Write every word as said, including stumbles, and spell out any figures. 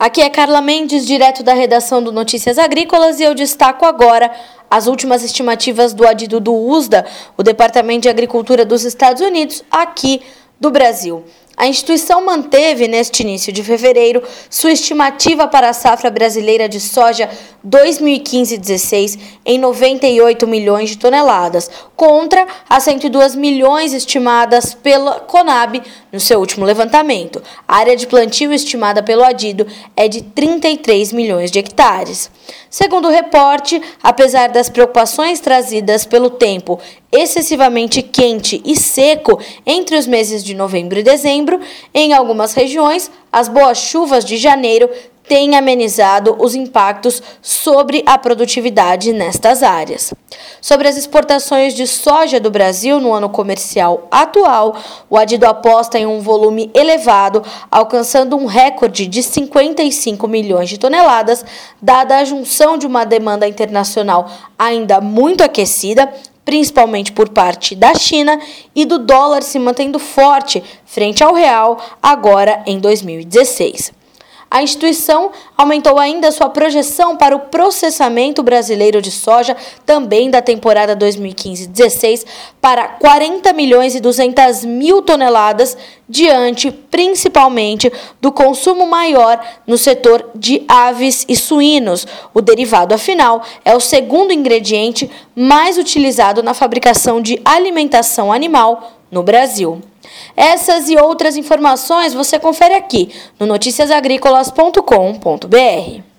Aqui é Carla Mendes, direto da redação do Notícias Agrícolas, e eu destaco agora as últimas estimativas do Adido do U S D A, o Departamento de Agricultura dos Estados Unidos, aqui do Brasil. A instituição manteve, neste início de fevereiro, sua estimativa para a safra brasileira de soja dois mil e quinze dezesseis em noventa e oito milhões de toneladas, contra as cento e dois milhões estimadas pela Conab no seu último levantamento. A área de plantio estimada pelo Adido é de trinta e três milhões de hectares. Segundo o reporte, apesar das preocupações trazidas pelo tempo excessivamente quente e seco entre os meses de novembro e dezembro, em algumas regiões, as boas chuvas de janeiro têm amenizado os impactos sobre a produtividade nestas áreas. Sobre as exportações de soja do Brasil no ano comercial atual, o Adido aposta em um volume elevado, alcançando um recorde de cinquenta e cinco milhões de toneladas, dada a junção de uma demanda internacional ainda muito aquecida, principalmente por parte da China, e do dólar se mantendo forte frente ao real agora em dois mil e dezesseis. A instituição aumentou ainda sua projeção para o processamento brasileiro de soja, também da temporada dois mil e quinze dezesseis, para quarenta milhões e duzentas mil toneladas, diante principalmente do consumo maior no setor de aves e suínos. O derivado, afinal, é o segundo ingrediente mais utilizado na fabricação de alimentação animal no Brasil. Essas e outras informações você confere aqui no noticias agrícolas ponto com ponto br.